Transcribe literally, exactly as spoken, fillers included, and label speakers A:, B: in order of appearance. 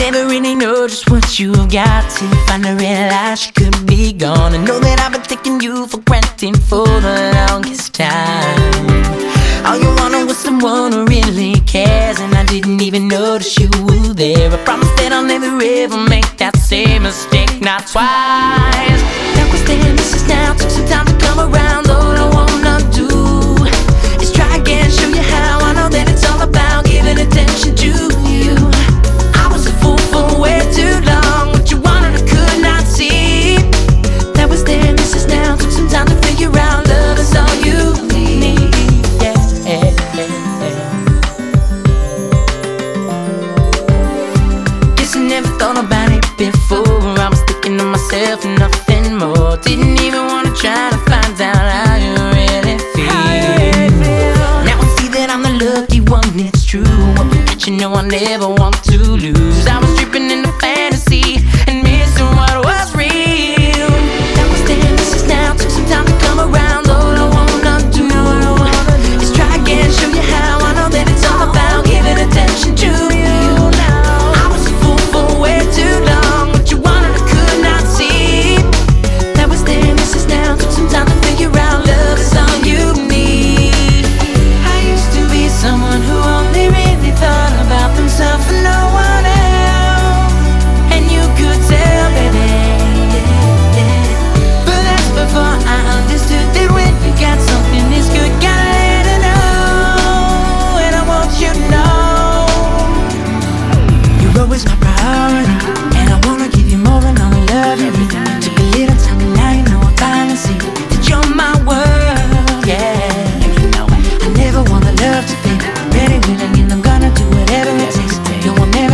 A: never really know just what you've got till you finally realize you could be gone. And know that I've been taking you for granted for the longest time. All you wanted was someone who really cares, and I didn't even notice you were there. I promise that I'll never ever make that same mistake, not twice. That was then, this is now, took some time to come around. All I wanna do is try again, show you how. I know that it's all about giving attention to you. I was a fool for way too long. What you wanted I could not see. That was then, this is now, took some time to figure out love is all you need. Yeah, yeah, yeah, yeah. Guess I never thought about it before. I was thinking to myself and nothing more. Didn't even wanna try to find out how you really feel. Now I see that I'm the lucky one, it's true. But you know I never want to lose. I was tripping in the fantasy and missing what was real. That was then, this is now, took some time to come around. All I wanna do is try again, show you how. I know that it's all about giving attention to you. I was a fool for way too long. What you wanted I could not see. That was then, this is now, took some time to figure out love is all you need. I used to be someone who only really thought about themselves and no one else. And you could tell, baby, yeah, yeah. But that's before I understood that when you got something this good, gotta let it know. And I want you to know you're always my priority, and I wanna give you more and I'll love you. Took a little time and now you know I finally see that you're my world, yeah. And you know I never want the love to fade. Ready, willing, and I'm gonna do whatever it takes. No, I'm never